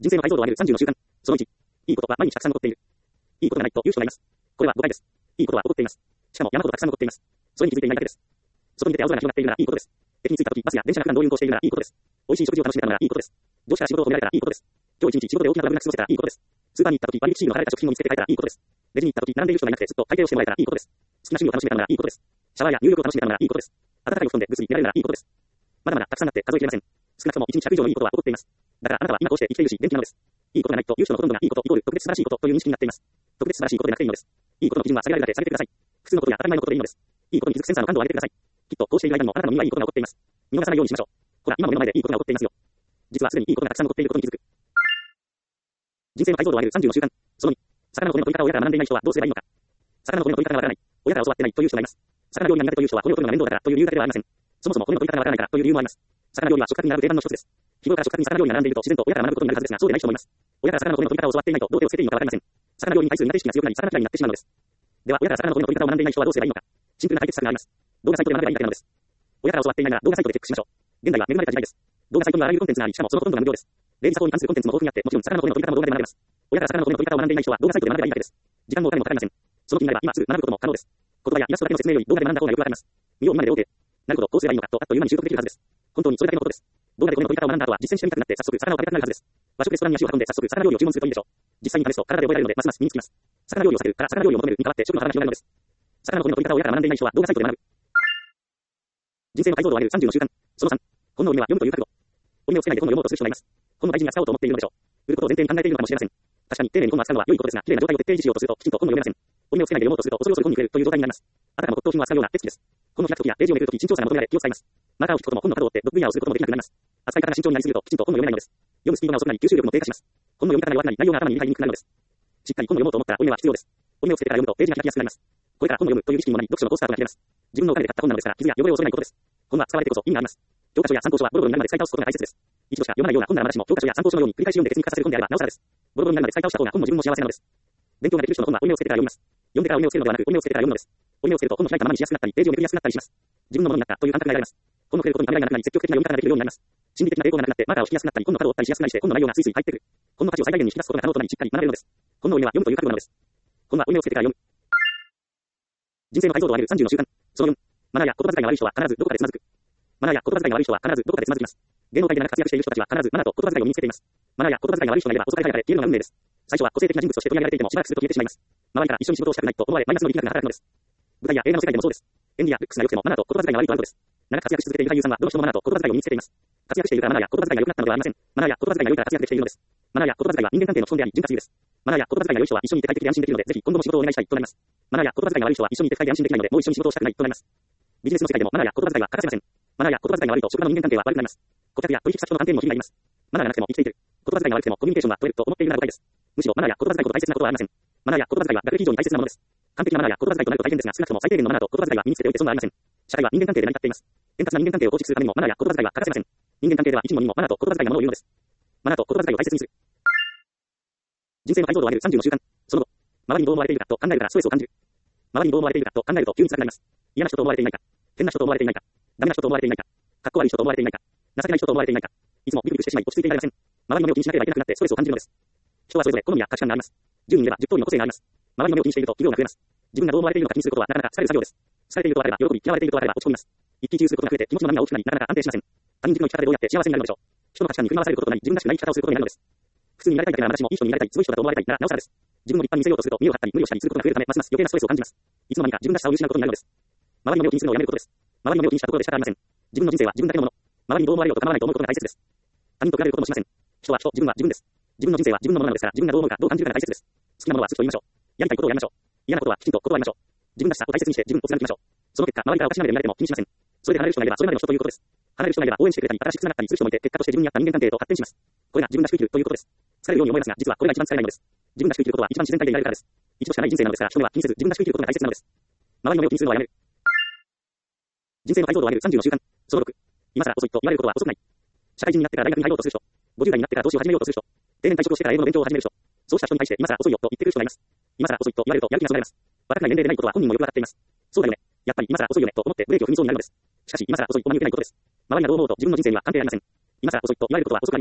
人生の解像度を上げる30の習慣。その1。いいことは毎日たくさん起こっている。いいことがないと言う人がいます。これは誤解です。いいことは起こっています。しかも山ほどたくさん起こっています。それに気づいていないだけです。外に出て青空が広がっているならいいことです。駅に着いた時バスや電車が普段どう運行しているならいいことです。美味しい食事を楽しめたならいいことです。上司から仕事を褒められたらいいことです。今日一日仕事で大きなトラブルなく過ごせたらいいことです。スーパーに行った時割引シールの貼られた食品を見つけて買えたらいいことです。レジに行った時並んでいる人がいなくてずっと会計をしてもらえたらいいことです。好きな趣味を楽しめたならいいことです。シャワーや入浴を楽しめたならいいことです。暖かいお布団でぐっすり寝られるならいいことです。まだまだたくさんあって数えきれません。少なくとも1日100以上のいいことは起こっています。だからあなたは今こうして生きているし元気なのです。いいことがないという人のほとんどがいいことイコール特別素晴らしいことという認識になっています。特別素晴らしいことでなくていいのです。いいことの基準は下げられるだけ下げてください。普通のことや当たり前のことでいいのです。いいことに気づくセンサーの感度を上げてください。きっとこうしている間にもあなたの身にはいいことが起こっています。見逃さないようにしましょう。ほら今も目の前でいいことが起こっていますよ。実はすでにいいことがたくさん起こっていることに気づく。人生の解像度を上げる30の習慣。その2。魚の骨の取り方を親から学んでいない人はどうすればいいのか。魚の骨の取り方がわからない。親から教わってないという人がいます。魚料理が苦手という人は骨を取るのが面倒だからという理由だけではありません。そもそも骨の取り方がわからないからという理由もあります。魚料理は食卓に並ぶ定番の一つです。日頃から食卓に魚料理が並んでいると自然と親から学ぶことになるはずですが、そうでない人もいます。親から魚の骨の取り方を教わっていないとどう手をつけていいのかわかりません。魚料理に対する苦手意識が強くなり魚嫌いになってしまうのです。では親から魚の骨の取り方を学んでいない人はどうすればいいのか。シンプルな解決策があります。動画サイトで学べばいいだけなのです。親から教わっていないなら動画サイトでチェックしましょう。現在は恵まれた時代です。動画サイトにはあらゆるコンテンツがあり、しかもそのほとんどが無料です。霊理作法に関するコンテンツも豊富にあって、もちろん魚の骨の取り方も動画で学べます。親から魚の骨の取り方を学んでいない人は動画サイトで学べばいいだけです。時間もお金もかかりません。その気になれば今すぐ学ぶことも可能です。言葉やイラストだけの説明より動画で学んだ方がよくわかります。見よう見まねで OK。なるほど、どうすればいいのかとあっという間に習得できるはずです。本当にそれだけのことです。動画で骨の取り方を学んだ後は実践してみたくなって早速魚を食べたくなるはずです。和食レストランに足を運んで早速魚料理を注文するといいでしょう。実際に試すと体で覚えられるのでますます身につきます。魚料理を避けるから魚料理を求めるに変わって食の幅が広がるのです。魚の骨の取り方を親から学んでいない人は動画サイトで学ぶ。人生の解像度を上げる30の習慣。その3。本の折目は読むという覚悟。折目をつけないで本を読もうとする人がいます。本の大事に扱おうと思っているのでしょう。売ることを前提に考えているのかもしれません。確かに丁寧に本を扱うのは良いことですが、綺麗な状態を徹底維持しようとするときちんと本を読めません。折目をつけないで読もうとすると恐れをする本に触れるという状態になります。あたかも骨董品を扱うような手つきです。本の開くときやページをめくるとき慎重さが求められ気を使います。マーカーを引くことも本の角を折ってドッグイヤーをすることもできなくなります。扱い方が慎重になりすぎるときちんと本を読めないのです。読むスピードが遅くなり吸収力も低下します。本の読み方が弱くなり内容が頭に入りにくくなるのです。しっかり本を読もうと思ったら折目は必要です。折目をつけてから読むとページが開きやすくなります。これから本を読むという意識にもなり読書のコスタートが切れます。自分のお金で買った本なのですから傷や汚れを恐れないことです。本は使われてこそ意味があります。教科書や参考書はボロボロになるまで使い倒すことが大切です。一度しか読まないような本ならまだしも教科書や参考書のように繰り返し読んで手積み化させる本であればなおさらです。ボロボロになるまで使い倒した方が本も自分も幸せなのです。勉強ができる人の本は折目をつけてから読みます。読んでから折目をつけるのではなく折目をつけてから読むのです。折目をつけると本の開いたままにしやすくなったりページをめくりやすくなったりします。自分のものになったという感覚が得られます。本の触れることにためらいがなくなり積極的な読み方ができるようになります。心理的な抵抗がなくなってマーカーを引きやすくなったり本の角を折ったりしやすくなりして本の内容がスイスイ入ってくる。本の価値を最大限に引き出すことが可能となりしっかり学べるのです。本の折目は読むという覚悟なのです。本は折目をつけてから読む。人生の解像度を上げる30の習慣。その4。マナーや言葉遣いが悪い人は必ずどこかでつまずく。マナーや言葉遣いが悪い人は必ずどこかでつまずきます。芸能界で長く活躍している人たちは必ずマナーと言葉遣いを身につけています。マナーや言葉遣いが悪い人がいれば遅かれ早かれ消えるのが運命です。最初は個性的な人物として取り上げられていてもしばらくすると消えてしまいます。周りから一緒に仕事をしたくないと思われマイナスの力学が働くのです。舞台や映画の世界でもそうです。演技やルックスが良くてもマナーと言葉遣いが悪いとアウトです。長く活躍し続けている俳優さんはどの人もマナーと言葉遣いを身につけています。活躍しているからマナーや言葉遣いが良くなったのではありません。マナーや言葉遣いが良いから活躍できているのです。マナーや言葉遣いは人間関係の基本であり潤滑油です。マナーや言葉遣いが良い人は一緒にいて快適で安心できるのでぜひ今後も仕事をお願いしたいとなります。マナーや言葉遣いが悪い人は一緒にいて不快で安心できないのでもう一緒に仕事をしたくないとなります。ビジネスの世界でもマナーや言葉遣いは欠かせません。マナーや言葉遣いが悪いと職場の人間関係は悪くなります。顧客や取引先との関係にも被害があります。マナーがなくても生きていける。言葉遣いが悪くてもコミュニケーションは取れると思っているなら誤解です。むしろマナーや言葉遣いほど大切なことはありません。マナーや言葉遣いは学歴以上に大切なものです。完璧なマナーや言葉遣いとなると大変ですが少なくとも最低限のマナーと言葉遣いは身につけておいて損はありません。社会は人間関係で成り立っています。円滑な人間関係を構築するためにもマナーや言葉遣いは欠かせません。人間関係では一にも二にもマナーと言葉遣いがものを言うのです。マナーと言葉遣いを大切にする。人生の解像度を上げる30の習慣。その後、周りにどう思われているかと考えるからストレスを感じる。周りにどう思われているかと考えると急に辛くなります。嫌な人と思われていないか。変な人と思われていないか。ダメな人と思われていないか。かっこ悪い人と思われていないか。情けない人と思われていないか。いつもビクビクしてしまい落ち着いていられません。周りの目を気にしなければいけなくなってストレスを感じるのです。人はそれぞれ好みや価値観があります。10人いれば10通りの個性があります。周りの目を気にしていると器量が増えます。自分がどう思われているのか気にすることはなかなか疲れる作業です。疲れているとあれば喜び、嫌われているとあれば落ち込みます。一喜一憂することが増えて気持ちの波が大きくなりなかなか安定しません。他人軸の生き方でどうやって幸せになるのでしょう。人の価値観に振り回されることとなり自分らしくない生き方をすることになるのです。普通になりたいだけなら私もいい人になりたい、すごい人だと思われたいならなおさらです。自分の立派に見せようとすると身を張ったり無理をしたりすることが増えるためますます余計なストレスを感じます。いつの間にか自分らしさを失うことになるのです。周りの目を気にするのをやめることです。周りの目を気にしたところで仕方ありません。自分の人生は自分だけのもの。周りにどう思われようと構わないと思うことが大切です。他人と比べることもしません。人は人、自分は自分です。自分の人生は自分のものなのですから自分がどう思うかどう感じるかが大切です。好きなものは好きと言いましょう。やりたいことをやりましょう。嫌なことはきちんと断りましょう。自分らしさを大切にして自分を貫きましょう。その結果、周りからおかしな目で見られても気にしません。それで離れる人がいればそれまでの人ということです。離れる人がいれば応援してくれたり新しく繋がったりする人もいて結果として自分に合った人間関係へと発展します。これが自分らしく生きるということです。疲れるように思いますが実はこれが一番疲れないのです。自分らしく生きることは一番自然体でいられるからです。一度しかない人生なのですから人目は気にせず自分らしく生きることが大切なのです。周りの目を気にするのはやめる。人生の解像度を上げる30の習慣。その6。今更遅いと言われることは遅くない。社会人になってから大学に入ろうとする人。50代になってから投資を始めようとする人。定年退職をしてから英語の勉強を始める人。そうした人に対して今更遅いよと言ってくる人がいます。今更遅いと言われるとやる気がそがれます。若くない年齢でないことは本人もよくわかっています。そうだよね。やっぱり今更遅いよねと思ってブレーキを踏みそうになるのです。しかし今更遅いとは言えないことです。周りがどう思うと自分の人生には関係ありません。今更遅いと言われることは遅くありません。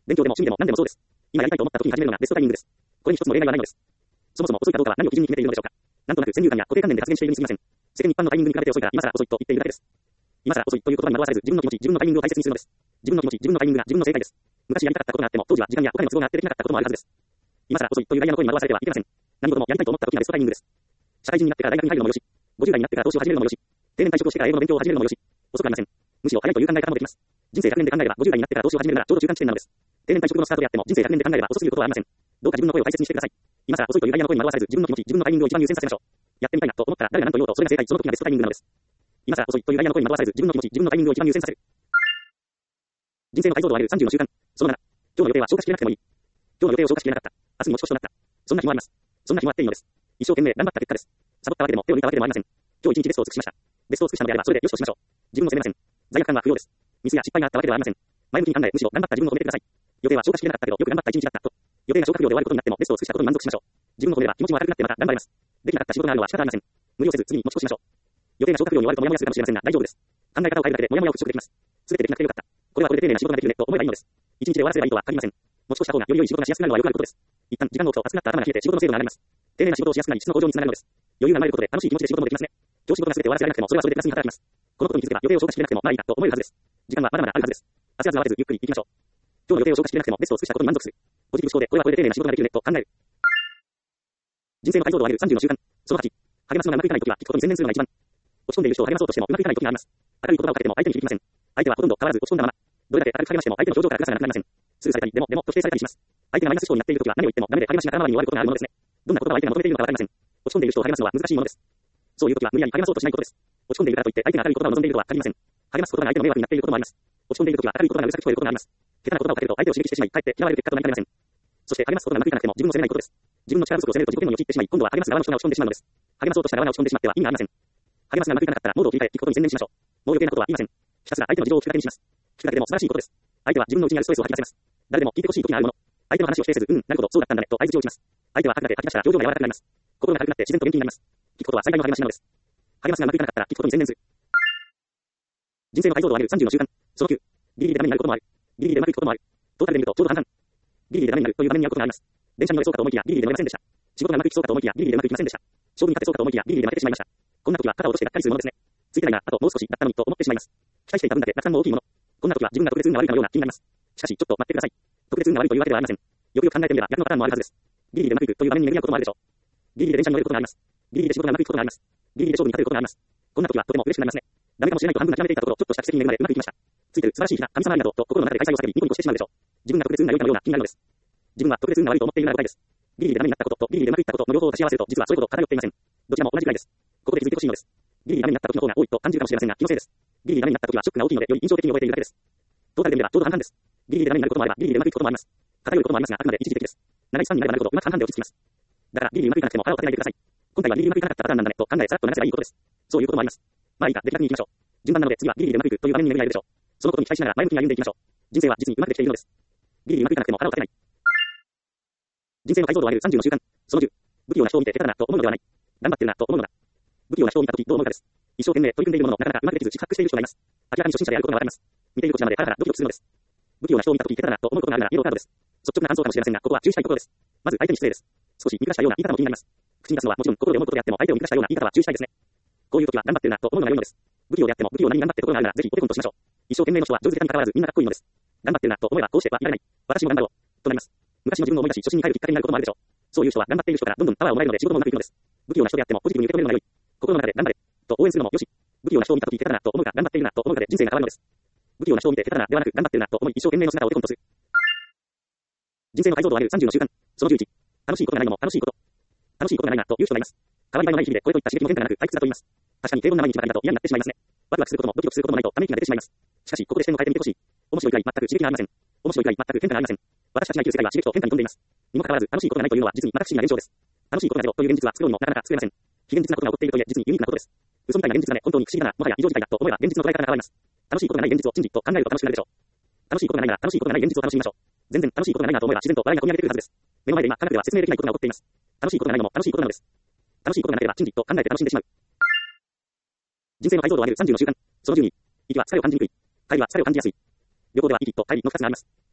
勉強でも趣味でも何でもそうです。今やりたいと思った時に始めるのがベストタイミングです。これに一つの例外はないのです。そもそも遅いかどうかは何を基準に決めているのでしょうか。なんとなく先入観や固定観念で発言しているに過ぎません。世間一般のタイミングに比べて遅いから今更遅いと言っているだけです。今更遅いという言葉に惑わされず、自分の気持ち、自分のタイミングを大切にするのです。自分の気持ち、自分のタイミングが自分の正解です。昔やりたかったことがあっても、当時は時間や他の都合があってできなかったこともあるはずです。今更遅いというダイヤの声に惑わされてはいけません。何事もやりたいと思った時がベストタイミングです。社会人になってから大学に入るのもよし、50代になってから投資を始めるのもよし、定年退職をしてから英語の勉強を始めるのもよし、遅くありません。むしろ早いという考え方もできます。人生100年で考えれば50代になってから投資を始めるならちょうど中間地点なのです。定年退職のスタートであっても人生100年で考えれば遅すぎることはありません。どうか自分の声を大切にしてください。今更遅いというダイヤの声に惑わされず、自分の気持ち、自分のタイミングを一番優先させましょう。やってみたいなと思ったら誰が何と言おうとそれが正解、その時がベストタイミングなのです。今更遅いというダイヤの声に惑わされず、自分の気持ち、自分のタイミングを一番優先させる。人生の解像度を上げる30の習慣。その7。今日の予定は消化しきれなくてもいい。今日の予定を消化しきれなかった。明日に持ち越しとなった。そんな日もあります。そんな日もあっていいのです。一生懸命頑張った結果です。サボったわけでも手を抜いたわけでもありません。今日一日ベストを尽くしました。ベストを尽くしたのであればそれでよしとしましょう。自分を責めません。罪悪感は不要です。ミスや失敗があったわけではありません。前向きに考え、むしろ頑張った自分を褒めてください。予定は消化しきれなかったけどよく頑張った一日だったと。予定が消化不良で終わることになってもベストを尽くしたことに満足しましょう。自分を褒めれば気持ちも明るくなってまた頑張れます。できなかった仕事があるのは仕方ありません。無理をせず次に持ち越しましょう。予定が消化不良に終わるとモヤモヤするかもしれませんが大丈夫です。考え方を変えるだけでモヤモヤを払拭できます。すべてできなくてよかった。これはこれで丁寧な仕事ができるねと思えばいいのです。一日で終わらせればいいとは限りません。持ち越した方がより良い仕事がしやすくなるのはよくあることです。一旦時間が置くと熱くなった頭が冷えて仕事の精度が上がります。丁寧な仕事をしやすくなり質の向上につながるのです。余裕が生まれることで楽しい気持ちで仕事もできますね。今日仕事が全て終わらせられなくてもそれはそれでプラスに働きます。このことに気づけば予定を消化しきれなくてもまあいいかと思えるはずです。時間はまだまだあるはずです。焦らず慌てずゆっくり行きましょう。今日の予定を消化しきれなくてもベストを尽くしたことに満足する。ポジティブ思考でこれはこれで丁寧な仕事ができるねと考える。人生の解像度を上げる30の習慣。その8。励ますのがうまくいかないときは聞くことに専念するのが一番。落ち込んでいる人を励まそうとしてもうまくいかないときがあります。明るい言葉をかけても相手に響きません。相手はほとんど変わらず落ち込んだまま。どれだけ明るく励ましても相手の表情からグラスがなくなりません。スルーされたりでも否定されたりします。相手がマイナス思考になっているときは何を言ってもダメで励ましが空回りに終わることがあるものですね。どんな言葉を相手が求めているのかわかりません。落ち込んでいる人を励ますのは難しいものです。そういうときは無理やり励まそうとしないことです。落ち込んでいるからといって相手が明るい言葉を望んでいるとは限りません。励ますことが相手の迷惑になっていることもあります。落ち込んでいるときは明るい言葉がうるさく聞こえることがあります。下手な言葉をかけると相手を刺激してしまい、かえって嫌われる結果となりかねません。そして励ますことがうまくいかなくても自分を責めないことです。自分の力不足を責めると自己嫌悪に陥ってしまい、今度は励ます側の人が落ち込んでしまうのです。励まそうとした側が落ち込んでしまっては意味がありません。励ますがうまくいかなかったらモードを切り替え、聞くことに専念しましょう。もう余計なことは言いません。ひたすら相手の事情を聞くだけにします。聞くだけでも素晴らしいことです。相手は自分の内にあるストレスを吐き出せます。誰でも聞いてほしい時があるもの。相手の話を否定せず、なるほど、そうだったんだねと相槌を打ちます。相手は吐くだけ吐き出したら表情が柔らかくなります。心が軽くなって自然と元気になります。聞くことは最大の励ましなのです。励ますがうまくいかなかったら聞くことに専念する。人生の解像度を上げる30の習慣。その9。ギリギリでダメになることもある。ギリギリでうまくいくこともある。トータルで見るとちょうど半々。ギリギリでダメになるという場面に遭うことがあります。電車に乗れそうかと思いきやギリギリで乗れませんでした。仕事がうまくいきそうかと思いきやギリギリでうまくいきませんでした。勝負に勝てそうかと思いきやギリギリで負けてしまいました。こんな時は肩を落としてがっかりするものですね。ついてないな、あともう少しだったのにと思ってしまいます。期待していた分だけ落胆も大きいもの。こんな時は自分が特別運が悪いかのような気になります。しかしちょっと待ってください。特別運が悪いというわけではありません。よくよく考えてみれば逆のパターンもあるはずです。ギリギリでうまくいくという場面に巡り合うこともあるでしょう。ギリギリで電車に乗れることがあります。ギリギリで仕事がうまくいくことがあります。ギリギリで勝負に勝てることがあります。こんな時はとても嬉しくなりますね。ダメかもしれないと半分諦めていたところ、ちょっとした奇跡に恵まれうまくいきました。ついてる素晴らしい日だ、神様ありがとうと心の中で開催を叫びニコニコしてしまうでしょう。自分が特別運が良いかのような気になるのです。自分は特別運が悪いと思っているなら答えです。ギリギリでダメになったこととギリギリでうまくいったことの両方を足し合わせると実はそれほど偏っていません。どちらも同じくらいです。ここで気づいてほしいのです。ギリギリダメになった時の方が多いと感じるかもしれませんが気のせいです。ギリギリダメになった時はショックが大きいのでより印象的に覚えているだけです。トータルで見ればちょうど半々です。ギリギリでダメになることもあればギリギリでうまくいくこともあります。偏ることもありますがあくまで一時的です。長いスパンになればなるほどうまく半々で落ち着きます。だからギリギリうまくいかなくても腹を立てないでください。今回はギリギリうまくいかなかったパターンなんだねと考えさらっと流せばいいことです。そういうこともあります。まあいいか、出来たてに行きましょう。順番なので次はギリギリでうまくいくという場面に巡り合えるでしょう。そのことに期待しながら前向きに歩んでいきましょう。人生は実にうまくできているのです。ギリギリうまくいかなくても腹を立てない。人生の解像度を上げる30の習慣。その10。不器用な人を見て下手だなと思うのではない。頑張ってるなと思うのだ。不器用な人を見たときどう思うかです。一生懸命取り組んでいるもののなかなかうまくできず失敗している人がいます。明らかに初心者であることがわかります。見ているこちらまでハラハラドキドキするのです。不器用な人を見たとき下手だなと思うことがあるならイエローカードです。率直な感想かもしれませんがここは注意したいところです。まず相手に失礼です。少し見下したような言い方も気になります。口に出すのはもちろん心で思うことであっても相手を見下したような言い方は注意したいですね。こういう時は頑張ってるなと思うのが良いのです。不器用であっても不器用なに頑張ってるところがあるならぜひお手本としましょう。一生懸命の人は上手でかに関わらずみんなかっこいいのです。頑張ってるなと思えばこうしてはいられない。私も頑張ろうとなります。昔の自分を思い出し初心に帰るきっかけになることもあるでしょう。そういう人は頑張っている人からどんどんパワーをもらえるので仕事もうまくいくのです。不器用な人であってもポジティブに受け止めるのが良い。心の中で頑張れと応援するのもよし。不器用な人を見たとき下手だなと思うか頑張っているなと思うかで人生が変わるのです。不器用な人を見て下手だなではなく頑張っているなと思い一生懸命の姿をお手本とする。人生の解像度を上げる30の習慣。その11。楽しいことがないのも楽しいこと。楽しいことがないなという人がいます。変わり映えのない日々でこれといった刺激の変化がなく退屈だと言います。確かに平凡な毎日ばかりだと嫌になってしまいますね。ワクワクすることもドキドキすることもないとため息が出てしまいます。しかしここで視点を変えてみてほしい。面白いくらい全く刺激がありません。面白いくらい全く変化がありません。私たちが生きる世界は刺激と変化に富んでいます。にもかかわらず楽しいことがないというのは実にまた不思議な現象です。楽しいことがゼロという現実は作ろうにもなかなか作れません。非現実なことが起こっているといえ実にユニークなことです。嘘みたいな現実がね本当に不思議だなもはや異常事態だと思えば現実の捉え方が変わります。楽しいことがない現実を真実と考えると楽しくなるでしょう。楽しいことがないなら楽しいことがない現実を楽しみましょう。全然楽しいことがないなと思えば自然と笑いが込み上げてくるはずです。目の前で今科学では説明できないことが起こっています。楽しいことがないのも楽しいことなのです。楽しいことがなければ真実と考えて楽しんでしまう。人生の解像度を上げる30の習慣。その12。息は疲れを感じにくい。帰りは疲れを感じやすい。旅行では息と帰りの2つがあります。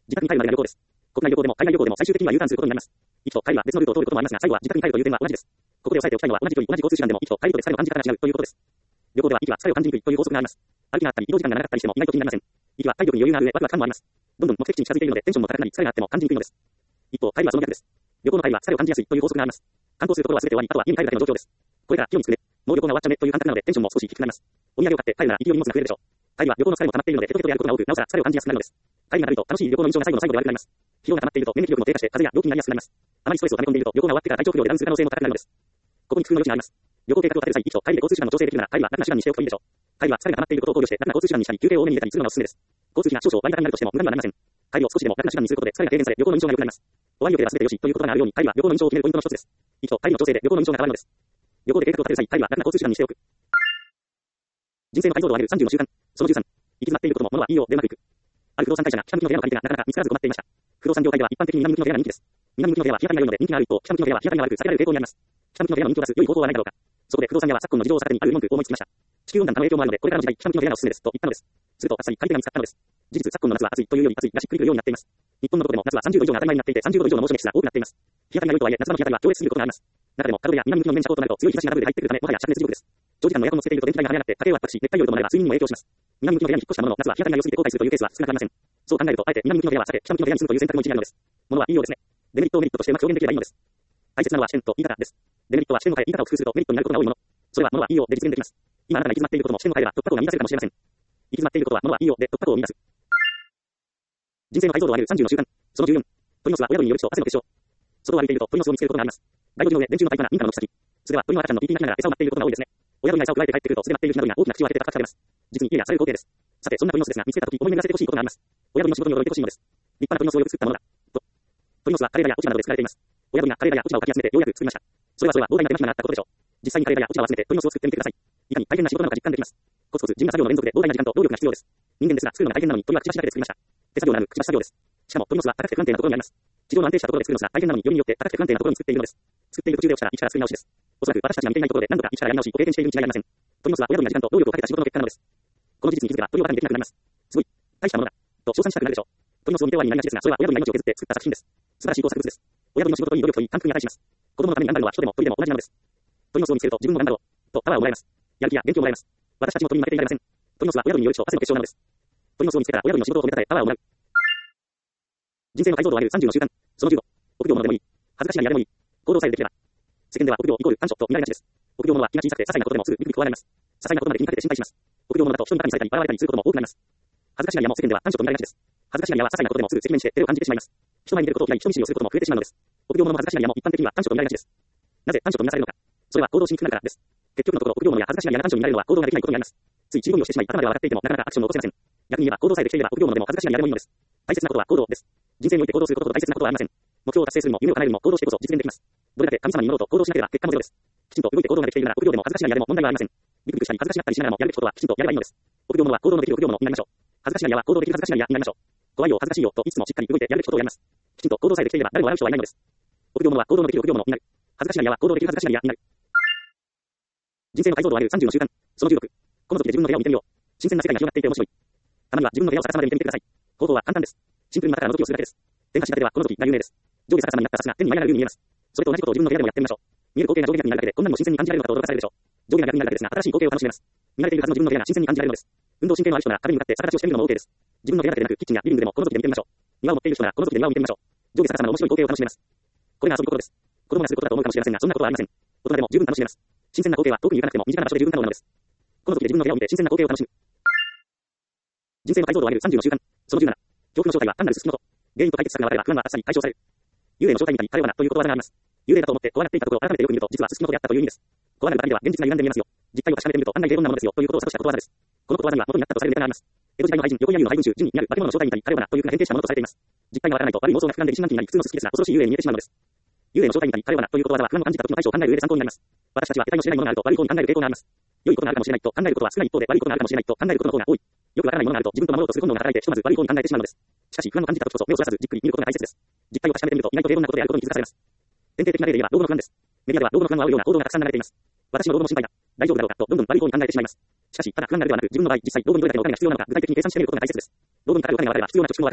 自宅に帰るまでが旅行です。国内旅行でも海外旅行でも最終的には U ターンすることになります。行きと帰りは別のルートを通ることもありますが、最後は自宅に帰るという点は同じです。ここで押さえておきたいのは同じ距離、同じ交通手段でも行きと帰りとで疲れの感じ方が違うということです。旅行では行きは疲れを感じにくいという法則があります。歩きがあったり移動時間が長かったりしても意外と気になりません。行きは体力に余裕がある上、ワクワク感もあります。どんどん目的地に近づいているのでテンションも高くなり疲れがあっても感じにくいのです。一方、帰りはその逆です。旅行の帰りは疲れを感じやすいという法則があります。観光することは全て終わり、あとは家に帰るだけの状況です。これから今日に着くね。もう旅行が終わっちゃうねという感覚なのでテンションも少し低くなります。お土産を買って帰るなら勢いに荷物が増えるでしょう。帰りは旅行の疲れも溜まっているのでテトテトやることが多く、なおさら疲れを感じやすくなるのです。帰りが長いと楽しい旅行の印象が最後の最後で悪くなります。疲労が溜まっていると免疫力も低下して風邪や病気になりやすくなります。あまりストレスを溜め込んでいると旅行が終わってから体調不良でダウンする可能性も高くなるのです。ここに工夫の余地があります。旅行計画を立てる際、行きと帰りで交通手段の調整できるなら帰りは楽な手段にしておくといいでしょう。帰りは疲れが溜まっていることを考慮して楽な交通手段にしたり休憩を多めに入れたりするのがおすすめです。交通費が少々割高になるとしても無駄にはなりません。帰りを少しでも楽な手段にすることで疲れが軽減され旅行の印象が良くなります。終わり予定は全てよしということがあるように帰りは旅行の印象を決めるポイントの一つです。行きと帰りの調整で旅行の印象が変わるのです。旅行で計画を立てる際、帰りは楽な交通手段にしておく。人生の解像度を上げる30の習慣。その13。行き詰まっていることも物はいいようでうまくいく。ある不動産会社が北向きの部屋の借り手がなかなか見つからず困っていました。不動産業界では一般的に南向きの部屋が人気です。南向きの部屋は日当たりが良いので人気がある一方、北向きの部屋は日当たりが悪く避けられる傾向にあります。北向きの部屋の人気を出す良い方法はないだろうか。そこで不動産屋は昨今の事情を逆手にある文句を思いつきました。地球温暖化の影響もあるので、これからの時代、北向きの部屋がおすすめですと言ったのです。すると、あっさり借り手が見つかったのです。事実、昨今の夏は暑いというより暑いがしっくりくるようになっています。日本のどこでも夏は30度以上が当たり前になっていて、30度以上の猛暑日が多くなっています。日当たりが良いとはいえ、夏場の日当たりは強烈すぎることがあります。中でも、角度や南向きの面車高となると強い日差しがダブルで入ってくるため、もはや灼熱地獄です。長時間のエアコンをつけていると電気代が跳ね上がって家計を圧迫し、熱帯夜ともなれば睡眠にも影響します。南向きの部屋に引っ越したものの、夏は日当たりが良すぎて後悔するというケースは少なくありません。そう考えると、あえて南向きの部屋は避け、北向きの部屋に住むという選択も一理あるのです。物はいいようですね。デメリットをメリットとしてうまく表現できればいいのです。大切なのは視点と言い方です。デメリットは視点を変え、言い方を工夫するとメリットになることが多いもの。それは物はいいよで実現できます。今あなたが行き詰まっていることも視点を変えれば突破口が見出せるかもしれません。行き詰まっていることは物はいいよで突破口を見出す。人生の解像度を上げる30の習慣。その14。鳥の巣は親鳥による血と汗の結晶。外を歩いていると鳥の巣を見つけることがあります。大鳥の上、電柱のパイプが民家の軒先。巣では鳥の赤ちゃんのピーピー鳴きながら餌を待っていることが多いですね。親鳥が餌を加えて帰ってくると巣で待っているひな鳥が大きな口を開けて高く食べます。実に家やされる光景です。さて、そんな鳥の巣ですが、見つけたとき思い巡らせてほしいことがあります。親鳥の仕事に驚いてほしいのです。立派な鳥の巣をよく作ったものだ。と。鳥の巣は枯れ葉や落ち葉などで作られています。親鳥が枯れ葉や落ち葉をかき集めてようやく作りました。それは膨大な手間暇があったことでしょう。実際に枯れ葉や落ち葉を集めて鳥の巣を作ってみてください。いかに大変な仕事なのか実感できます。コツコツ地味な作業の連続で膨大な時間と労力が必要です。人間ですが作るのが大変なのに鳥はくちばしだけで作りました。手作業ならぬくちばし作業です。しかも鳥の巣は高くて不安定なところにあります。地上の安定したところで作るのですが大変なのによりによって高くて不安定なところに作っているのです。作っている途中で落ちたら一から作り直しです。おそらく私たちが見ていないところで何度か一からやり直しを経験しているに違いありません。鳥の巣は親鳥が時間と労力をかけた仕事の結果なのです。この事実に気づけば鳥をバカにできなくなります。すごい。大したものだ。と称賛したくなるでしょう。鳥の巣を見て終わりになりがちですが、それは親鳥が命を削って作った作品です。素晴らしい工作物です。親鳥の仕事といい努力といい感服に値します。子供のために頑張るのは人でも鳥でも同じなのです。鳥の巣を見つけると自分も頑張ろう。とパワーをもらえます。やる気や元気をもらえます。私たちも鳥に負けていられません。鳥の巣は親鳥による血と汗の結晶なのです。鳥の巣を見つけたら親鳥の仕事を褒めたたえパワーをもらう。人生の解像度を上げる30の習慣。その15。臆病者でもいい。恥ずかしがり屋でもいい。行動さえできれば。世間では臆病イコール短所と見られがちです。臆病者は気が小さくて些細なことでもすぐビクビク怖がられます。些細なことまで気にかけて心配します。臆病者だと人にバカにされたり笑われたりすることも多くなります。恥ずかしがり屋も世間では短所と見られがちです。恥ずかしがり屋は些細なことでもすぐ責任して手を感じてしまいます。人前に出ることを嫌い人見知りをすることも増えてしまうのです。臆病者も恥ずかしがり屋も一般的には短所と見られがちです。なぜ短所と見なされるのか。それは行動しにくくなるからです。結局のところ臆病者や恥ずかしがり屋が短所になれるのは行動ができないことにあります。ついチーゴミをしてしまい頭では笑っていてもなかなかアクションを起こせません。逆に言えば行動さえできていれば臆病者でも恥ずかしがり屋でもいいのです。大切なことは行動です。人生において行動することほど大切なことはありません。目標を達成するにも夢を叶えるにも行動してこそ実現できます。どれだけ神様に祈ろうと行動しなければ結果もゼロです。きちんと動いて行動ができているなら臆病でも恥ずかしがり屋でも問題はありません。ビクビクしたり恥ずかしがったりしながらもやるべきことはきちんとやればいいのです。臆病者は行動のできる臆病者になりましょう。恥ずかしがり屋は行動できる恥ずかしがり屋になりましょう。怖いよ恥ずかしいよといつもしっかり動いてやるべきことをやります。きちんと行動さえできていれば誰も笑う人はいないのです。臆病者は行動のできる臆病者になる。恥ずかしがり屋は行動できる恥ずかしがり屋になる。人生の解像度を上げる30の習慣。その16。この時で自分の部屋を見てみよう。新鮮な世界が広がっていて面白い。たまには自分の部屋を逆さまで見てみてください。方法は簡単です。シンプルに股から覗きをするだけです。天下地下ではこの時が有名です。上下逆さまになった札が手に舞い上がるように見えます。それと同じことを自分の部屋でもやってみましょう。見える光景が上下逆になるだけでこんなにも新鮮に感じられるのかと驚かされるでしょう。上下が逆になるだけですが新しい光景を楽しめます。見慣れているはずの自分の部屋が新鮮に感じられるのです。運動神経のある人なら壁に向かって逆立ちをしてみるのも OK です。自分の部屋だけでなくキッチンやリビングでもこの時で見てみましょう。庭を持っている人ならこの時で庭を見てみましょう。上下逆さまの面白い光景を楽しめます。これが遊び心です。子供がすることだと思うかもしれませんがそんなことはありません。大人でも十分楽しめます。新鮮な光景は遠くに行かなくても身近な場所で十分なものです。この時で自分の部屋を見て新鮮な光景を楽しむ。人生の解像度を上げる30の習慣。その17。恐怖の正体は単なるすすきのと。原因と解決策が分かれば不安はあっさり解消される。幽霊の正体みたいに彼はなということわざがあります。幽霊だと思って怖がっていたところを改めてよく見ると実はすすきのとであったという意味です。怖がるだけでは現実が歪んで見えますよ。実態を確かめてみると案外平凡なものですよということを諭したことわざです。このことわざには元になったとされるネタがあります。江戸時代の俳人横井柳の俳文集陣にある化け物の正体みたいに彼はなという句が変形したものとされています。実態がわからないと悪い妄想が膨らんで疑心暗鬼になり普通のすすきですが恐ろしい幽霊に見えてしまうのです。幽霊の正体みたいに彼はなということわざは不安を感じた時の対処を考える上で参考になります。私たちは得体の知れないものがあると悪い方に考える傾向があります。良いことがあるかもしれないと考えることは少ない一方で悪いことがあるかもしれないと考えることの方が多い。よくわからないものがあると自分と守ろうとする本能が働いてひとまず悪い方に考えてしまうのです。しかし不安を感じた時こそ目をそらさずじっくり見ることが大切です。実態を確かめてみると意外と平凡なことであることに気づかされます。典型的な例で言えば老後の不安です。メディアでは老後の不安を煽るような報道がたくさん流れています。私の老後も心配だ。大丈夫だろうかとどんどん悪い方に考えてしまいます。しかし、ただ不安なるではなく自分の場合実際老後にどれだけのお金が必要なのか具体的に計算してみることが大切です。老後にかかるお金が分かれば必要な貯蓄も分かります。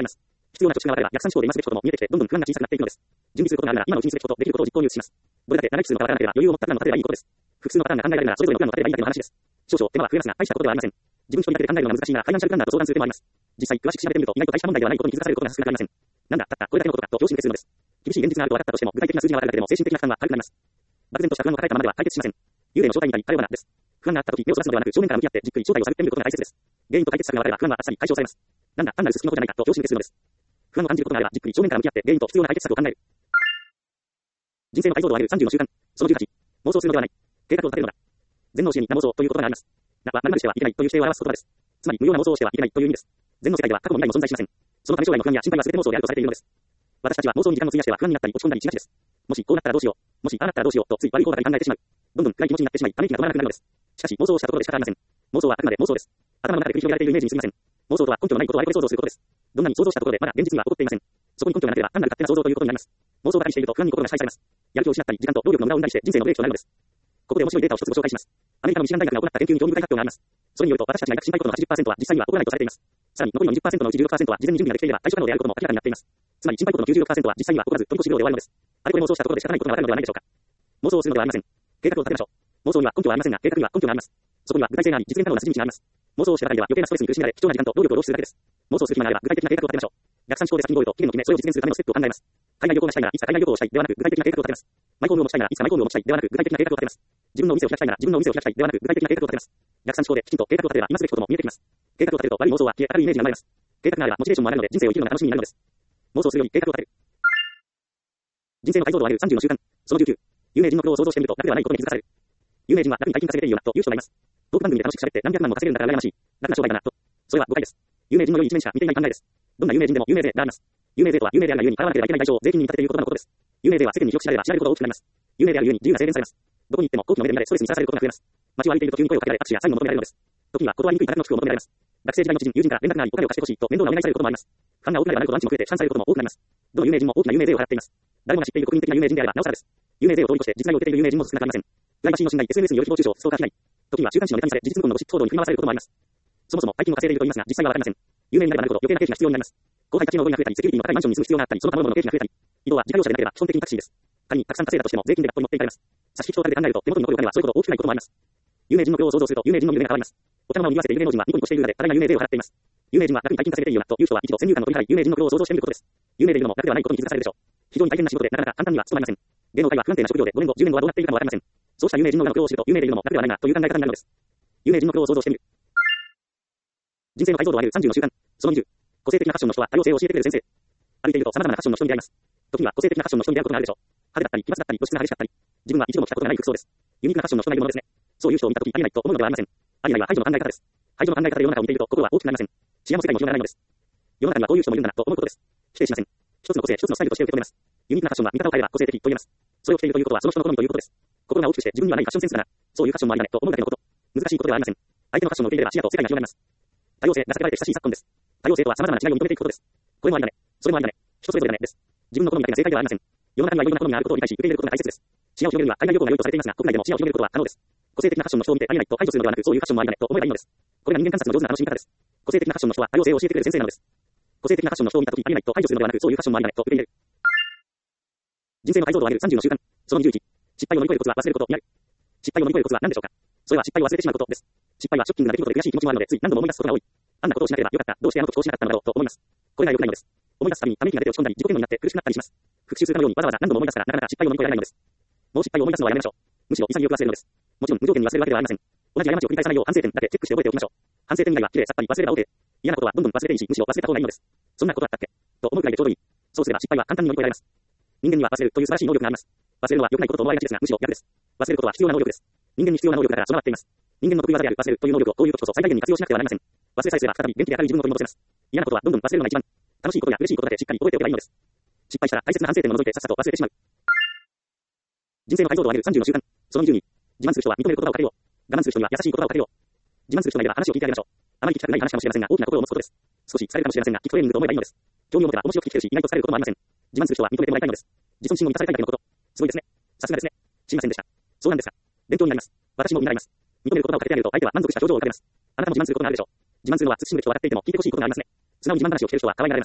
必要な貯蓄があれば逆算思考で今すべきことも見えてきて、どんどん不安が小さくなっていくのです。準備することがあるなら、今のうちにすべきこと、できることを実行に移します。どれだけ長い数の変わらなければ余裕を持ったプランを立てればいいことです。複数のパターンが考えられるなら、それぞれのプランを立てればいいだけの話です。少々手間は増えますが、大したことではありません。自分一人だけで考えるのが難しいなら、ファイナンシャルプランナーと相談する手もあります。実際、詳しく調べてみると、意外と大した問題ではないことに気づかされることが少なくありません。なんだ、たったこれだけのことかと上司に徹するのです。厳しい現実があると分かったとしても、具体的な数字が分かるだけでも精神的な負担は軽くなります。漠然とした不安を抱えたままでは解決しません。幽霊の正体みたいに彼はです。不安があったとき、目をそらすのではなく、正面から向き合ってじっくり正体を探ってみることが大切です。原因と解決策が分かれば不安はあっさり解消されます。なんだ、単なるすすきのことじゃないかと上司に徹するのです。不安を感じることがあれば、じっくり正面から向き合って原因と必要な解決策を考える。人生の解像度を上げる30の習慣。その18。妄想するのではない。計画を立てるのだ。全能主義にな妄想という言葉があります。なは、何々してはいけないという否定を表す言葉です。つまり、無用な妄想をしてはいけないという意味です。全の世界では過去も未来も存在しません。そのため将来の不安や心配は全て妄想であるとされているのです。私たちは妄想に時間を費やしては不安になったり落ち込んだりしがちです。もしこうなったらどうしよう。もしああなったらどうしようとつい悪い方ばかり考えてしまう。どんどん暗い気持ちになってしまい、ため息が止まらなくなるのです。しかし、妄想をしたところで仕方ありません。妄想はあくまで妄想です。頭の中で繰り広げられているイメージに過ぎません。妄想とは根拠のないことをあれこれ想像することです。どんなに想像したところでまだ現実には起こっていません。そこに根拠がなければ単なる勝手な想像ということになります。妄想ばかりしていると不安に心が支配されます。やる気を失ったり、時間と労力の無駄を生んだりして人生のブレーキとなるのです。ここで面白いデータを一つご紹介します。アメリカのミシガン大学が行った研究に興味深い発表があります。それによると、私たちが抱く心配事の80%は実際には起こらないとされています。さらに残りの20%のうち16%は事前に準備ができていれば対処可能であることも明らかになっています。つまり心配事の96%は実際には起こらず、取り越し秒で終わるのです。あれこれ妄想したところで仕方ないことがわかるのではないでしょうか。妄想をするのではありません。計画を立てましょう。妄想には根拠はありませんが、計画には根拠があります。そこには具体性があり、実現可能な筋道があります。妄想をしたばかりでは余計なストレスに苦しめられ、貴重な時間と労力を浪費するだけです。妄想する暇があれば具体的な計画を立てましょう。逆算思考で先にゴールと期限の決め、それを実現するためのステップを考えます。海外旅行がしたいならいつか海外旅行をしたいではなく具体的な計画を立てます。マイホームを持ちたいならいつかマイホームを持ちたいではなく具体的な計画を立てます。自分のお店を開きたいなら自分のお店を開きたいではなく具体的な計画を立てます。逆算思考できちんと計画を立てれば今すべきことも見えてきます。計画を立てると悪い妄想は消え、明るいイメージが生まれます。計画があればモチベーションも上がるので人生を生きるのが楽しみになるのです。妄想するより計画を立てる。人生の解像度を上げる30の習慣。その19。有名人の苦労を想像してみると楽ではないことに気づかされる。有名人は楽に大金稼げているよなという人がいます。トーク番組で楽しく喋って何百万も稼げるんだから羨ましい。楽な商売だなと。それは誤解です。有名人の良い一面しか見ていない考えです。どんな有名人でも有名税があります。有名税とは有名であるがゆえに払わなければいけない代償を税金に立てていることのことです。有名税は世間に広く知られれば知られるほど大きくなります。有名であるゆえに自由が制限されます。どこに行っても高貴の目で見られストレスにさらされることが増えます。街を歩いている途中に声をかけられ握手やサインを求められるのです。時には断りにくい多額の寄付を求められます。学生時代の知人、友人から連絡がありお金を貸してほしいと面倒なお願いされることもあります。ファンが多くなればなるほどアンチも増えて批判されることも多くなります。どの有名人も大きな有名税を払っています。誰もが知っている国民的な有名人であればなおさらです。有名税を通り越して実害を受けている有名人も少なくありません。プライバシーの侵害、SNS による誹謗中傷、ストーカー被害。時には週刊誌のネタにされ、事実無根のゴシップ報道に振り回されることもあります。そもそも大金を稼いでいると言いますが、実際はわかりません。有名になればなるほど余計な経費が必要になります。後輩たちの動きが増えたり、セキュリティの高いマンションに住む必要があったり、その他のものの経費が増えたり。移動は自家用車でなければ基本的にタクシーです。仮にたくさん稼いだとしても税金で学校に持っていかれます。差し引きトータルで考えると手元に残るお金はそれほど大きくないこともあります。有名人の苦労を想像すると有名人の夢が変わります。お茶の間を賑わせて有名人はニコニコしている裏で多大な有名税を払っています。有名人は楽に大金稼げているよなという人は一度先入観を取り払い有名人の苦労を想像してみることです。有名でいるのも楽ではないことに気づかされるでしょう。非常に大変な仕事でなかなか簡単には務まりません。芸能界は不安定な職業で5年後、10年後はどうなっているかもわかりません。そうした有名人の裏の苦労を知ると有名でいるのも楽ではないなという考え方になるのです。有名人の苦労を想像してみる。人生の解像度を上げる30の習慣。その20。個性的なファッションの人は多様性を教えてくれる先生。歩いていると様々なファッションの人に出会います。時には個性的なファッションの人に出会うことがあるでしょう。派手だったり、奇抜だったり、露出が激しかったり。自分は一度も着たことがない服装です。ユニークなファッションの人がいるものですね。そういう人を見たときありえないと思うのではありません。ありえないは排除の考え方です。排除の考え方で世の中を見ていると心は大きくなりません。視野も世界も広がらないのです。世の中にはこういう人もいるんだなと思うことです。否定しません。一つの個性、一つのスタイルとして受け止めます。ユニークなファッションは見方を変えれば個性的と言えます。それを着ているということはその人の好みということです。心が大きくして自分にはないファッションセンスだな。そういうファッションもありだねと思うだけのこと。難しいことではありません。相手のファッションを受け入れれば視野と世界が広がります。多様性が叫ばれて親しい昨今です。多様性とは様々な違いを認めていくことです。これもありだね。それもありだね。人それぞれだねです。自分の好みだけが正解ではありません。世の中にはいろんな好みがあることを理解し受け入れることが大切です。視野を広げるには海外旅行が良いとされていますが、国内でも視野を広げることは可能です。個性的なファッションの人を見てありえないと排除するのではなく、そういうファッションもありだねと思えばいいのです。これが人間観察の上手な楽しみ方です。個性的なファッションの人は多様性を教えてくれる先生なのです。個性的なファッションの人を見たときありえないと排除するのではなく、そういうファッションもありだねと受け入れる。人生の解像度を上げる30の習慣。その21。失敗を乗り越えるコツは忘れることにある。失敗を乗り越えるコツは何でしょうか。それは失敗を忘れてしまうことです。失敗はショッキングな出来事で悔しい気持ちもあるので、つい何度も思い出すことが多い。あんなことをしなければよかった。どうしてあの時こうしなかったのだろうと思います。これが良くないのです。思い出すたびにため息が出て落ち込んだり、自己嫌悪になって苦しくなったりします。復習するかのようにわざわざ何度も思い出すからなかなか失敗を乗り越えられないのです。もう失敗を思い出すのはやめましょう。むしろ潔く忘れるのです。もちろん無条件に忘れるわけではありません。同じ過ちを繰り返さないよう反省点だけチェックして覚えておきましょう。反省点以外は綺麗さっぱり忘れれば OK。嫌なことはどんどん忘れていいし、むしろ忘れた方がいいのです。そんなことだったっけと思うくらいでちょうどいい。そうすれば失敗は簡単に乗り越えられます。人間には忘れるという素晴らしい能力があります。忘れるのは良くないことと思われがちですが、むしろ逆です。忘れることは必要な能力です。人間に必要な能力だから備わっています。人間の得意技である忘れるという能力をこういう時こそ最大限に活用しなくてはなりません。忘れさえすれば再び元気で明るい自分を取り戻せます。嫌なことはどんどん忘れるのが一番。楽しいことや嬉しいことだけしっかり覚えておけばいいのです。失敗したら大切な反省点を除いてさっさと忘れてしまう。人生の解像度を上げる30の習慣。その22。自慢する人は認める言葉をかけよう。我慢する人には優しい言葉をかけよう。自慢する人がいれば話を聞いてあげましょう。あまり聞きたくない話かもしれませんが、大きな心を持つことです。少し疲れるかもしれませんが、聞くトレーニングと思えばいいのです。興味を持てば面白く聞けるし、意外と疲れることもありません。自慢する人は認めてもらいたいのです。自尊心を満たされたいだけのこと。すごいですね。さすがですね。知りませんでした。そうなんですか。勉強になります。私も見習います。認める言葉をかけてあげると相手は満足した表情を浮かべます。あなたも自慢することがあるでしょう。自慢するのは慎むべきと笑っていても聞いてほしいことがありますね。素直に自慢話を聞ける人は可愛がられます。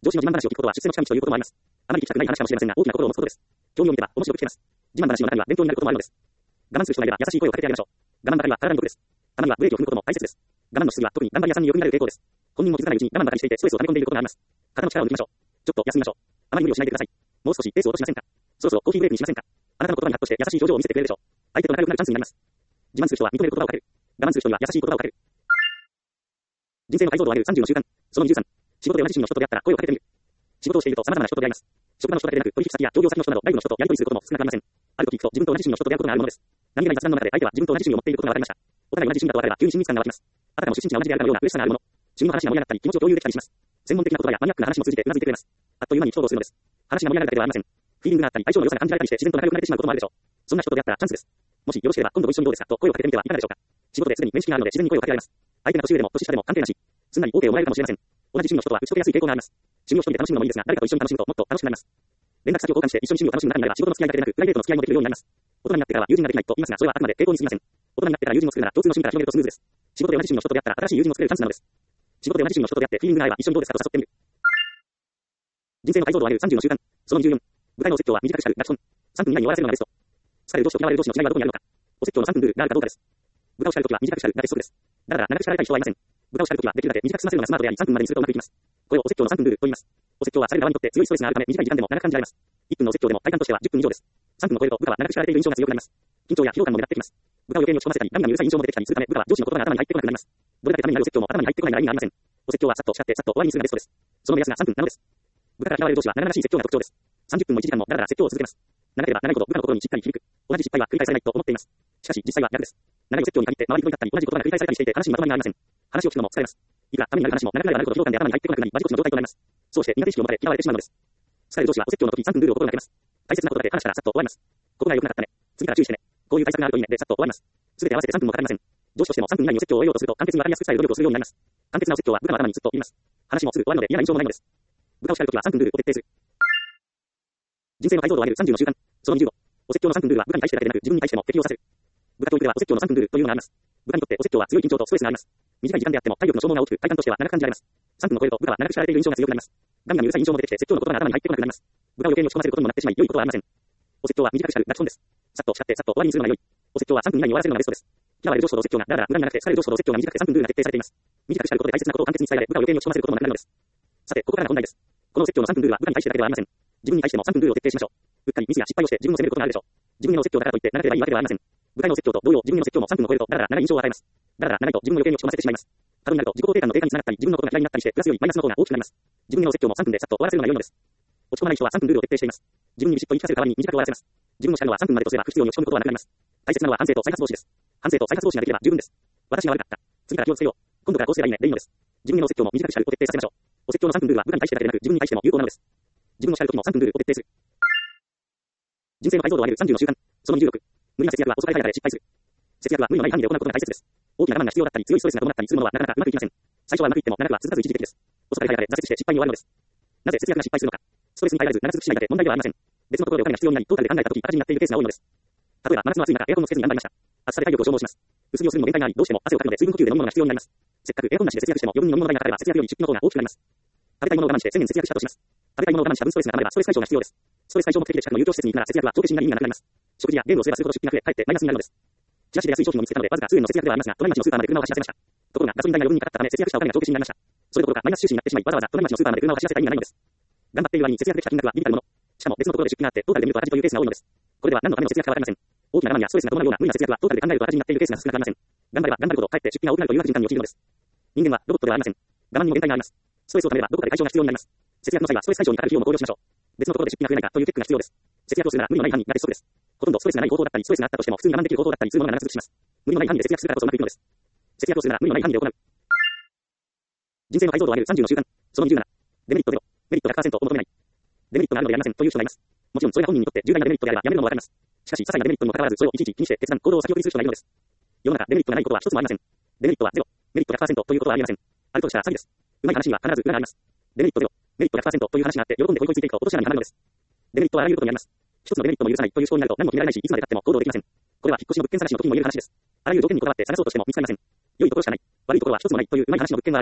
上司の自慢話を聞くことは出世の近道ということもあります。あまり聞きたくない話かもしれませんが、大きな心を持つことです。興味を持てば面白く聞けます。自慢話の中には勉強になることもあるのです。我慢する人がいれば優しい声をかけてあげましょう。我慢ばかりは体に毒です。たまにはブレーキを踏むことも大切です。我慢のしすぎは特に頑張り屋さんによく見られる傾向です。本人も気づかないうちに我慢ばかりしていてストレスを溜め込んでいることがあります。肩の力を抜きましょう。ちょっと休みましょう。あまり無理をしないでください。もう少しペースを落としませんか。そろそろコーヒーブレイクにしませんか。あなたの言葉にハッとして優しい表情を見せてくれるでしょう。相手と仲良くなるチャンスになります。自慢する人は認める言葉をかける。我慢する人には優しい言葉をかける。人生の解像度を上げる30の習慣。その23。仕事で同じ趣味の人と出会ったら声をかけてみる。仕事をしていると様々な人と出会います。職場の人だけでなく、取引先や営業先の人など外部の人とやり取りすることも少なくありません。ある時聞くと自分と同じ趣味の人と出会うことがあるものです。何気ない雑談の中で相手は自分と同じ趣味を持っていることが分かりました。お互い同じ趣味だと分かれば急に親密感が湧きます。あたかも出身地が同じであるかのような嬉しさがあるもの。趣味の話が盛り上がったり気持ちを共有できたりします。専門的な言葉やマニアックな話も通じてうなずいてくれます。あっという間に意気投合するのです。話が盛り上がるだけではありません。フィーリングがあったり相性の良さが感じられたりして自然と仲良くなれてしまうこともあるでしょう。そんな人と出会ったらチャンスです。もしよろしければ今度ご一緒にどうですかと声をかけてみてはいかがでしょうか。仕事ですでに面識があるので自然に声をかけられます。相手が年上でも年下でも関係なし。すんなり OK をもらえるかもしれません。同じ趣味の人とは打ち解けやすい傾向があります。趣味を一人で楽しむのもいいですが、誰かと一緒に楽しむともっと楽しくなります。連絡先を交換して一緒に趣味を楽しむ中になれば仕事の付き合いだけでなくプライベートの付き合いもできるようになります。大人になってからは友人ができないと言いますが、それはあくまで傾向に過ぎません。大人になってから友人を作るなら共通の趣味から広げるとスムーズです。仕事で同じ趣味の人と出会ったら新しい友人を作れるチャンスなのです。仕事で同じ趣味の人と出会ってフィーリングが合えば一緒にどうですかと誘ってみる。人生の解像度を上げる30の習慣。その24。部下へのお説教は短くしたるガチ本。3分以内に終わらせるのがベスト。疲れる上司と嫌われる上司の違いはどこにあるのか。お説教の3分ルールがあるかどうかです。部下を叱るときは短く叱るが鉄則です。だから長く叱られたい人はいません。部下を叱るときはできるだけ短く済ませるのがスマートであり3分までにするとうまくいきます。これをお説教の3分ルールと言います。お説教はされる側にとって強いストレスがあるため短い時間でも長く感じられます。1分のお説教でも体感としては10分以上です。3分を超えると部下は長く叱られている印象が強くなります。緊張や疲労感も目立ってきます。部下を余計に落ち込ませたり涙にうるさい印象も出てきたりするため部下は上司の言葉が頭に入ってこなくなります。どれだけためになるお説教も頭に入ってこないなら意味がありません。お説教はさっと叱ってさっと終わりにするのがベストです。その目安が3分なのです。部下から嫌われる上司は長々しい説教が特徴です。30分も1時間もだらだら説教を続けます。長ければ長いほど部下の心にしっかり響く。同じ失敗は繰り返されないと思っています。しかし実際は逆です。長いお説教に限って周りとだったり同じ言葉が繰り返されたりしていて話にまとまりがありません。話を聞くのも疲れます。いくらためになる話も長くなればなるほど疲労感で頭に入ってこなくなりマジコチの状態となります。そうして苦手意識を持たれ嫌われてしまうのです。疲れる上司はお説教の時3分ルールを心がけます。大切なことだけ話したらさっと終わります。ここが良くなかったね。次から注意してね。こういう対策があるといいねでさっと終わります。すべて合わせて3分もかかりません。上司としても3分以内にお説教を終えようとすると簡潔に分かりやすく伝える努力をするようになります。簡潔なお説教は部下の頭にずっと言います。話もすぐ終わるので嫌な印象もないのです。部下を叱るときは3分ルールを徹底する。人生の解像度を上げる30の習慣。その25。お説教の3分ルールは部下に対してだけでなく自分に対しても適用させる。部下教育ではお説教の3分ルールというのがあります。部下にとってお説教は強い緊張とストレスがあります。短い時間であっても体力の消耗が大きく体感としては長く感じられます。3分を超えると部下は長く叱られている印象が強くなります。ガンガンにうるさい印象も出てきて説教の言葉が頭に入ってこなくなります。部下を余計に落ち込ませることにもなってしまい良いことはありません。お説教は短く叱るガチ本です。さっと叱ってさっと終わりにするのが良い。お説教は3分以内に終わらせるのがベストです。嫌われる上司とお説教がだらだら無駄になくて疲れる上司とお説教が短くて3分ルールが徹底されています。短く叱ることで大切なことを簡潔に伝えられ部下を余計に落ち込ませることもなくなるのです。さてここからが本題です。このお説教の3分ルールは部下に対してだけではありません。自分に対しても3分ルールを徹底しましょう。うっかりミスや失敗をして自分を責めることがあるでしょう。自分へのお説教だからといって長ければいいわけではありません。部下へのお説教と同様自分への説教も3分を超えるとだらだら長い印象を与えます。だらだら長いと自分を余計に落ち込ませてしまいます。過度になると自己肯定感の低下につながったり自分のことが嫌いになったりしてプラスよりマイナスの方が大きくなります。自分へのお説教も3分でさっと終わらせるのが良いのです。落ち込まない人は3分ルールを徹底しています。自分にビシッと言い聞かせる代わりに短く終わらせます。自分の叱るのは3分までとすれば不必要に落ち込むことはなくなります。大切なのは反省と再発防止です。反省と再発防止ができれば十分です。私が悪かった。次から気をつけよう。今度からこうすればいいねでいいのです。自分へのお説教も短く叱るを徹底させましょう。お説教の3分ルールは部下に対してだけでなく自分に対しても有効なのです。自分の叱る時も3分ルールを徹底する。人生の解像度を上げる30の習慣。その26。無理な節約は遅かれ早かれ失敗する。節約は無理のない範囲で行うことが大切です。大きな我慢が必要だったり強いストレスが伴ったりするものはなかなかうまくいきません。最初はうまくいっても長くは続かず一時的です。遅かれ早かれ挫折して失敗に終わるのです。なぜ節約が失敗するのか。ストレスに耐えられず長続きしないだけ問題ではありません。別のところでお金が必要になりトータルで考えた時赤字になっているケースが多いのです。例えば真夏の暑い中エアコンをつけずに頑張りました。暑さで体力を消耗します。薄着をするにも限界がありどうしても汗をかくので水分補給で飲むものが必要になります。せっかくエアコンなしで節約しても余分に飲むもの代がかかれば節約より出費の方が大きくなります。食べたいものを我慢して1000円節約したとします。食べたいものを我慢した分ストレスが溜まればストレス解消が必要です。ストレス解消目的で近くの有料施設に行くなら節約は帳消しになり意味がなくなります。食事やゲームをすればするほど出費が増えかえってマイナスになるのです。チラシで安い商品を見つけたのでわずか数円の節約ではありますが隣町のスーパーまで車を走らせました。ところがガソリン代が余分にかかったため節約したお金が帳消しになりました。それどころかマイナス収支になってしまいわざわざ隣町のスーパーまで車を走らせた意味がないのです。頑張っている割に節約できた金額は微々たるもの。しかも別のところで出費があってトータルで見ると赤字というケースが多いのです。これでは何のための節約かわかりません。大きな我慢やストレスが伴うような無理な節約はトータルで考えると赤字になっているケースが少なくありません。頑張れば頑張るほどかえって出費が多くなるという悪循環に陥るのです。人間はロボットではありません。我慢にも限界があります。ストレスをためればどこかで解消が必要になります。節約の際はストレス解消にかかる費用も考慮しましょう。別のところで出費が増えないかというチェックが必要です。節約をするなら無理のない範囲が鉄則です。ほとんどストレスがない方法だったりストレスがあったとしても普通に我慢できる方法だったりするものが長続きします。無理のない範囲で節約するからこそうまくいくのです。節約をするなら無理のない範囲で行う。人生の解像度を上げる30の習慣。その27。デメリット0。メリット 100% を求めない。デメリットがあるのでやりませんという人がいます。もちろんそれが本人にとって重大なデメリットであればやめるのもわかります。しかし些細なデメリットにもかかわらずそれをいちいち気にして決断行動を先送りする人がいるのです。世の中デメリットがないことは一つもありません。デメリットは0。メリット 100% ということはありません。あるとしたら詐欺です。うまい話には必ず裏があります。デメリット0。メリット 100% という話があって喜んで追いついていくと落とし穴にはまるのです。デメリットはあらゆることにあります。一つのデメリットも許さないという思考になると何も決められないしいつまで経っても行動できません。これは引っ越しの物件探しの時にも言える話です。あらゆる条件にこだわって探そうとしても見つかりません。良いところしかない。悪いところは一つもないといううまい話の物件はありません。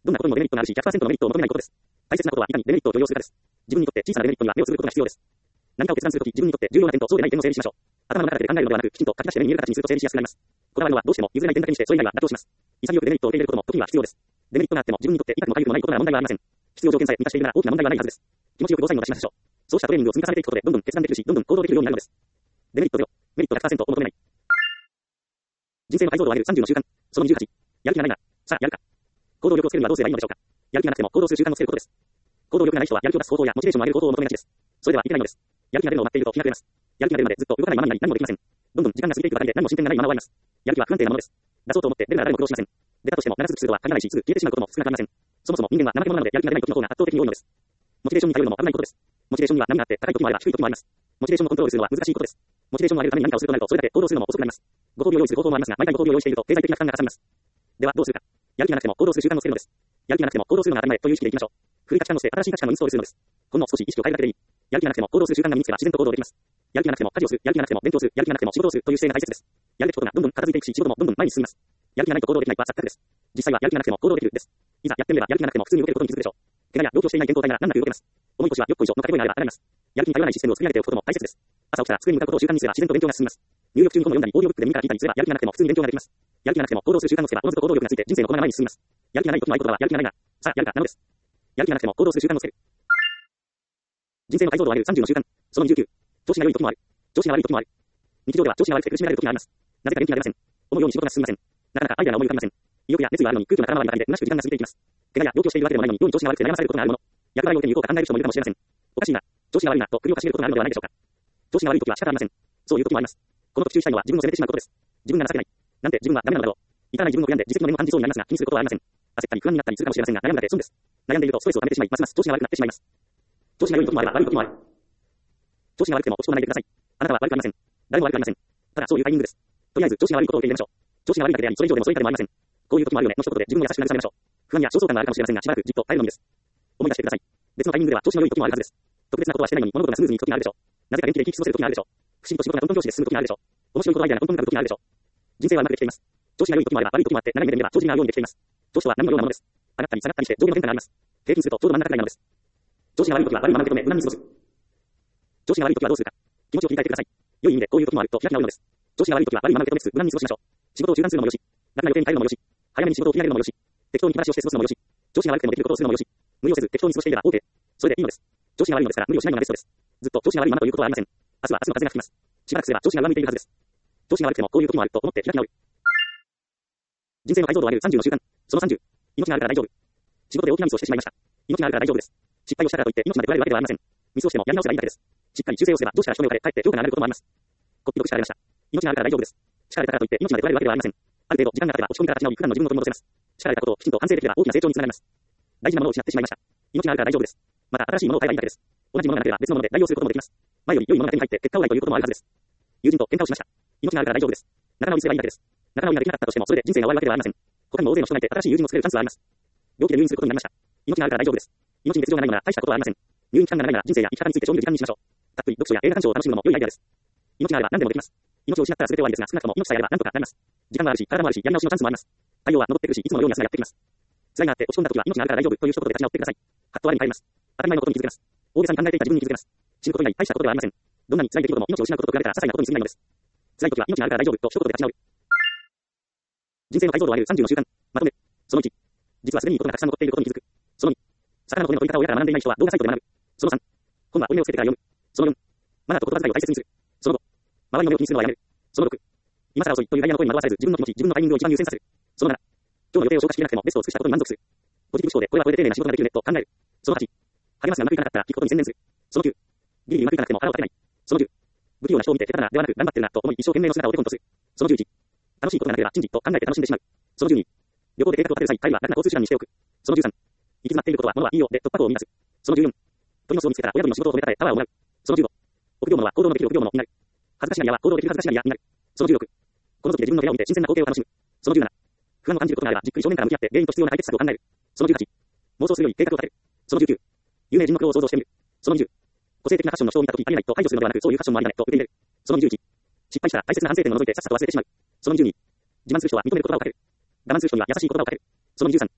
どんなことにもデメリットがあるし、100% のメリットを求めないことです。大切なことはいかにデメリットを許容するかです。自分にとって小さなデメリットには目をつぶることが必要です。何かを決断するとき、自分にとって重要な点とそうでない点を整理しましょう。頭の中だけで考えるのではなく、きちんと書き出して目に見える形にすると整理しやすくなります。こだわるのはどうしても譲れない点だけにして、それ以外は妥協します。潔くデメリットを受け入れることも時には必要です。デメリットがあっても自分にとって痛くも痒くもないことなら問題はありません。必要条件さえ満たしているなら大きな問題はないはずです。気持ちよくゴーサインを出しましょう。そうしたトレーニングを積み重ねていくことでどんどん決断できるし、どんどん行動できるようになるのです。デメリット0、メリット 100% を求めない。人生の解像度を上げる30の習慣。その28。やる気がないなら、さあやるか。行動力をつけるにはどうすればいいのでしょうか。やる気がなくても行動する習慣をつけることです。行動力がない人はやる気を出す方法やモチベーションを上げる方法を求めがちです。それではいけないのです。やる気が出るのを待っていると気が増えます。やる気が出るまでずっと動かないままになり何もできません。どんどん時間が過ぎていくばかりで何も進展がないまま終わります。やる気は不安定なものです。出そうと思って出るなら誰も苦労しません。出たとしても長続きするとは限らないし、すぐ消えてしまうことも少なくありません。そもそも人間は怠け者なのでやる気が出ない時の方が圧倒的に多いのです。モチベーションに頼るのも危ないことです。モチベーションには波があって高い時もあれば低い時もあります。モチベーションをコントロールするのは難しいことです。モチベーションを上げるために何かをするとなるとそれだけ行動するのも遅くなります。ご褒美を用意する方法もありますが、毎回ご褒美を用意していると経済的な負担がかさみます。ではどうするか。やる気がなくても行動する習慣をつけるのです。やる気がなくても行動するのが当たり前という意識でいきましょう。古い価値観を捨て新しい価値観をインストールするのです。ほんの少し意識を変えるだけでいい。やる気がなくても行動する習慣が身につけば自然と行動できます。やる気がなくても家事をする、やる気がなくても勉強する、やる気がなくても仕事をするという姿勢が大切です。やるべきことがどんどん片付いていくし、仕事もどんどん前に進みます。やる気がないと行動できないは錯覚です。実際はやる気がなくても行動できるです。いざやってみればやる気がなくても普通に動けることに気づくでしょう。怪我や病気をしていない健康体なら難なく動けます。重い腰はよっこいしょの掛け声になれば上がります。やる気に頼らないシステムを作り上げておくことも大切です。朝起きたら机に向かうことを習慣にすれば自然と勉強が進みます。入力中に本を読んだり、オーディオブックで耳から聞いたりすればやる気がなくても普通に勉強ができます。やる気がなくても行動する習慣をつけばおのずと行動力がついて人生の駒が前に進みます。やる気がない時の合言葉はやる気がないな。さあやるかなのです。やる気がなくても行動する習慣をつける。人生の解像度を上げる30の習慣。その29。調子が良い時もある。調子が悪い時もある。日常では調子が悪くて苦しめられる時があります。なぜか元気が出ません。思うように仕事が進みません。なかなかアイデアが思い浮かびません。意欲や熱意はあるのに空虚な空回りばかりで虚しく時間が過ぎていきます。怪我や病気をしているわけでもないのに妙に調子が悪くて悩まされることがあるもの。役割を受けに行こうか考える人もいるかもしれません。おかしいな。調子が悪いなと首をかしげることがあるのではないでしょうか。調子が悪い時は仕方ありません。そういう時もあります。この時注意したいのは自分を責めてしまうことです。自分が情けない。なんて自分はダメなのだろう。至らない自分を悔やんで自責の念も感じそうになりますが気にすることはありません。焦ったり不安になったりするかもしれませんが悩むだけ損です。悩んでいるとストレスを溜めてしまいますます調子が悪くなってしまいます。調子が良い時もあれば悪い時もある。調子が悪くても落ち込まないでください。あなたは悪くありません。誰も悪くありません。ただそういうタイミングです。とりあえず調子が悪いことを受け入れましょう。調子が悪いだけであり、それ以上でもそれ以下でもありません。こういう時もあるよねの一言で自分を優しく慰めましょう。不安や焦燥感があるかもしれませんがしばらくじっと耐えるのみです。思い出してください。別のタイミングでは調子の良い時もあるはずです。特別なことはしてないのに物事がスムーズにいく時があるでしょう。なぜか元気で生き過ごせる時があるでしょう。不思議と仕事がトントン拍子で進む時があるでしょう。面白いことアイデアがトントン浮かぶ時があるでしょう。人生はうまくできています。調子が良い時もあれば悪い時もあって長い目で見れば調子が合うようにできています。調子とは波のようなものです。上がったり下がったりして上下の変化があります。平均するとちょうど真ん中くらいなのです。調子が悪い時は悪いまま受け止め無難に過ごす。調子が悪い時はどうするか。気持ちを切り替えてください。良い意味でこういう時もあると開き直るのです。調子が悪い時は悪いまま受け止めつつ無難に過ごしましょう。仕事を中断するのもよし、楽な予定に変えるのもよし、早めに仕事を切り上げるのもよし、適当に気晴らしをして過ごすのもよし、調子が悪くてもできることをするのもよし、無理をせず適当に過ごしていれば OK。それでいいのです。調子が悪いのですから無理をしないのがベストです。ずっと調子が悪いままということはありません。明日は明日の風が吹きます。しばらくすれば調子が上向いているはずです。調子が悪くてもこういう時もあると思って開き直る。人生の解像度を上げる30の習慣。その30。命があるから大丈夫。仕事で大きなミスをしてしまいました。命があるから大丈夫です。失敗をしたからといって命まで取られるわけではありません。ミスをしてもやり直せばいいだけです。しっかり修正をすれば上司から人目をかれかえって評価が上がることもあります。こっぴどく叱られました。命があるから大丈夫です。叱られたからといって命まで取られるわけではありません。ある程度時間が経てば落ち込みから立ち直り普段の自分を取り戻せます。叱られたことをきちんと反省できれば大きな成長につながります。大事なものを失ってしまいました。命があるから大丈夫です。また新しいものを買えばいいだけです。同じものがなければ別のもので代用することもできます。前より良いものが手に入って結果を得ないということもあるはずです。友人と喧嘩をしました。命があるから大丈夫です。仲直りすればいいだけです。仲直りができなかったとしてもそれで人生が終わるわけではありません。他にも大勢の人がいて新しい友人を作れるチャンスはあります。病気で入院することになりました。命があるから大丈夫です。命に別状がないのなら大したことはありません。入院期間が長いなら人生や生き方について興味時間にしましょう。たっぷり読書や映画鑑賞を楽しむのも良いアイデアです。命があれば何でもできます。命を失ったら全て終わりですが少なくとも命さえあれば何とかなります。時間があるし体もあるしやり直しのチャンスもあります。太陽は昇ってくるしいつものように朝がやってきます。辛いなって落ち込んだ時は命があるから大丈夫という一言で立ち直ってください。ハッと我に返ります。当たり前のことに気づけます。大げさに考えていた自分に気づけます。死ぬこと以外大したことではありません。どんなに辛い出来事も命を失うことと比べたら些細なことに過ぎないのです。辛い時は命があるから大丈夫と一言で立ち直る。人生の解像度を上げる30の習慣。まとめ。その1。実はすでにいいことがたくさん残っていることに気づく。その2。魚の骨の取り方を親から学んでいない人は動画サイトで学ぶ。その3。本は折り目をつけてから読む。その4。マナーと言葉遣いを大切にする。その5。周りの目を気にするのはやめる。その6。今更遅いというダイヤの声に惑わされず自分の気持ち、自分のタイミングを一番優先させる。その7。今日の予定を消化しきれなくてもベストを尽くしたことに満足する。ポジティブ思考でこれはこれで丁寧な仕事ができるねと考える。その8。励ますがうまくいかなかったら聞くことに専念する。その9。ギリギリうまくいかなくても腹を立てない。その10。不器用な人を見て下手だなではなく頑張ってるなと思い一生懸命の姿をお手本とする。その11。楽しいことがなければ珍事と考えて楽しんでしまう。その12。旅行で計画を立てる際、タイムは楽な交通手段にしておく。その13。行き詰まっていることは物はいいよで突破口を見出す。その14。鳥の巣を見つけたら親鳥の仕事を止めたたえパワーをもらう。その15。臆病者は行動のできる臆病者になる。恥ずかしがり屋は行動できる恥ずかしがり屋になる。その16。この時で自分の部屋を見て新鮮な光景を楽しむ。その17。不安を感じることがあればじっくり正面から向き合って原因と必要な解決策を考える。その18。妄想するより計画を立てる。その19。有名人の苦労を想像してみる。その20。個性的なファッションの人を見たときありえないと排除するのではなくそういうファッションもありだねと受け入れる。その21。失敗したら大切な反省点を除いてさっさと忘れてしまう。その22。自慢する人は認める言葉をかける。我慢する人には優しい言葉をかける。その23。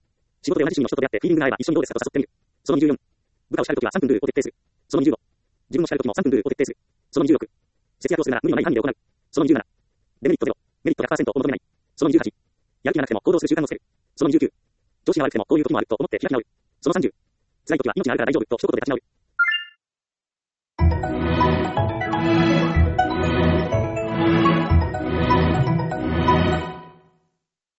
仕事で同じ趣味の人と出会ってフィーリングが合えば一緒にどうですかと誘ってみる。その24。部下を叱るときは3分ルールを徹底する。その25。自分を叱るときも3分ルールを徹底する。その26。節約をするなら無理のない範囲で行う。その27。デメリット0。メリット 100% を求めない。その28。やる気がなくても行動する習慣をつける。その29。調子が悪くてもこういう時もあると思って開き直る。その30。辛い時は命があるから大丈夫と一言で立ち直る。